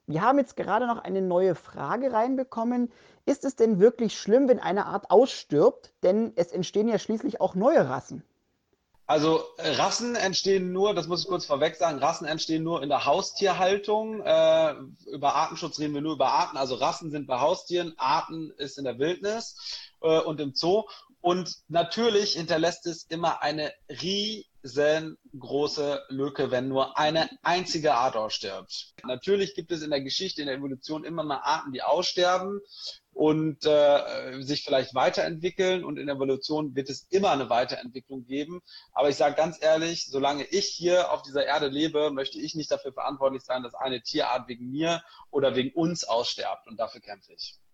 Wir haben jetzt gerade noch eine neue Frage reinbekommen. Ist es denn wirklich schlimm, wenn eine Art ausstirbt? Denn es entstehen ja schließlich auch neue Rassen. Also Rassen entstehen nur, das muss ich kurz vorweg sagen, Rassen entstehen nur in der Haustierhaltung. Über Artenschutz reden wir nur über Arten. Also Rassen sind bei Haustieren, Arten ist in der Wildnis und im Zoo. Und natürlich hinterlässt es immer eine riesengroße Lücke, wenn nur eine einzige Art ausstirbt. Natürlich gibt es in der Geschichte, in der Evolution immer mal Arten, die aussterben und sich vielleicht weiterentwickeln. Und in der Evolution wird es immer eine Weiterentwicklung geben. Aber ich sage ganz ehrlich, solange ich hier auf dieser Erde lebe, möchte ich nicht dafür verantwortlich sein, dass eine Tierart wegen mir oder wegen uns aussterbt. Und dafür kämpfe ich.